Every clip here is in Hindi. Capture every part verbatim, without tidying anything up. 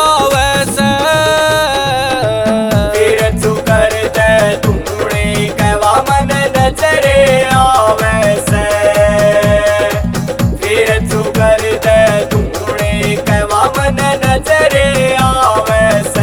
सतावे से। फिर तू कर दे धूणे कहवा मन नजरे आवे से। फिर तू कर दे धूणे कहवा मन नजरे आवे से।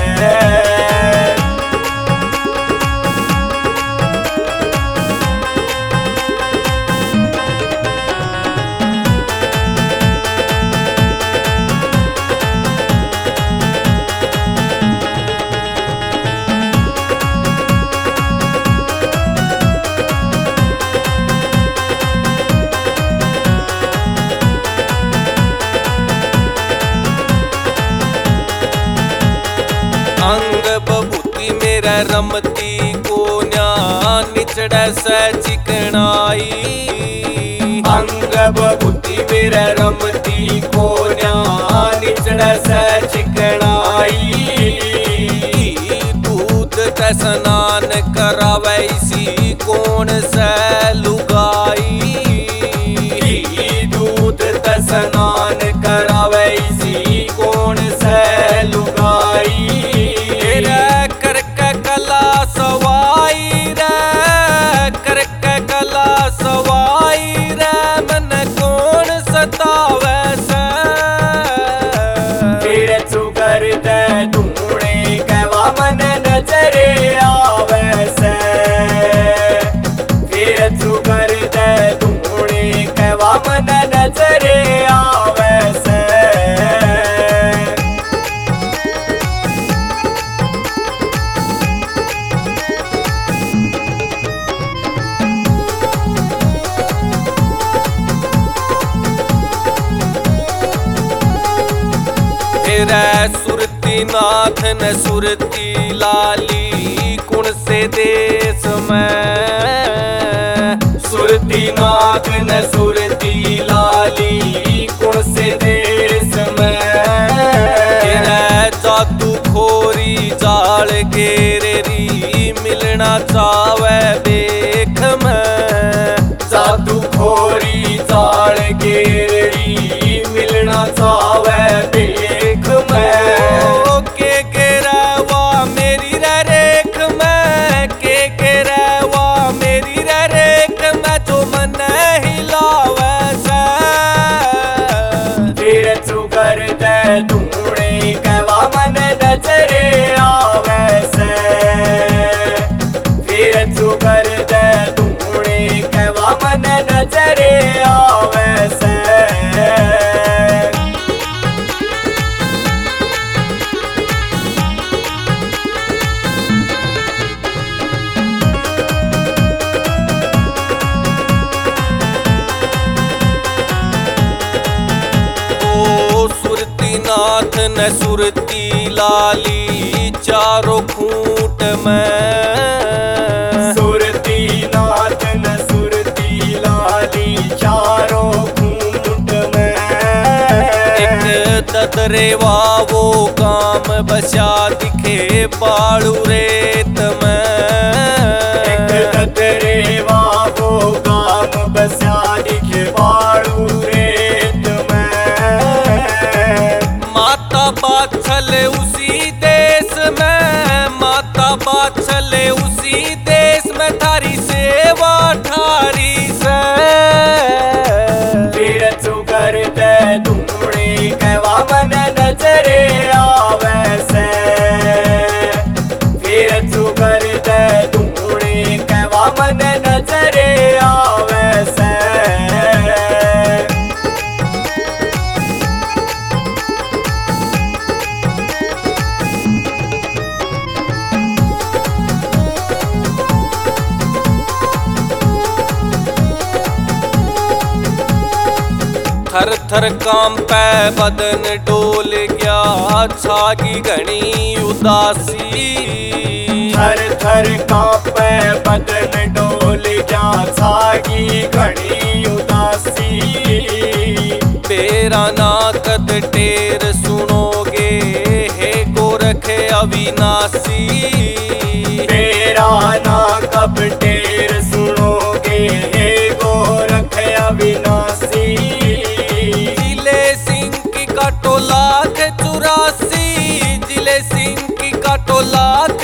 अंग बबूती मेरा रमती कोन्या निचड़े से चिकनाई। अंग बबूती मेरा रमती कोन्या निचड़े से चिकनाई। दूध ते स्नान करावे इसी कौन से लुगाई। दूध ते स्नान करावे इसी कौन से लुगाई। करके कला सवाई रे, करके कला सवाई रे, मन कौन सतावे से। फिर तू कर दे धूणे कहवा मन नजरे आवे से। फिर तू कर दे धूणे कहवा मन नजरे आवे से। सुरती नाथ न सुरती लाली कुण से देश में। सुरती नाथ न सुरती लाली कुण से देश में। जादू खोरी जाल गेरेरी मिलना चावे बेख में। जादू खोरी जाल गेरेरी मिलना चावे बेख में। के के रहवा मेरी रेख में, के के रहवा मेरी रेख में, जो मन हिलावे से। फिर तू कर दे धूणे कहवा मन नजरे आवे से। फिर तू कर दे धूणे कहवा मन नजरे आवे से। नाथ न सुरती लाली चारों खूंट में। सुरती नाथ न सुरती लाली चारों खूंट में। एक ददरेवा वो काम बचा दिखे बालू रेत में। एक ददरेवा वो काम बचा दिखे बालू रेत में। माता बाछल उसी देश में, माता बाछल उसी देश में, थारी सेवा ठारी से। फिर तू कर दे धूणे कहवा मन नजरे आवे से। फिर तू कर दे धूणे कहवा मन नजरे आवे से। थर थर कांपे बदन डोल गया छागी घनी उदासी। थर थर कांपे बदन डोल गया छागी घनी उदासी। तेरा ना कद टेर सुनोगे हे गोरख अविनाशी। तेरा ना कब टेर सुनोगे हे गोरख अविनाशी। जिले सिंह की काटो लाख चौरासी। टोला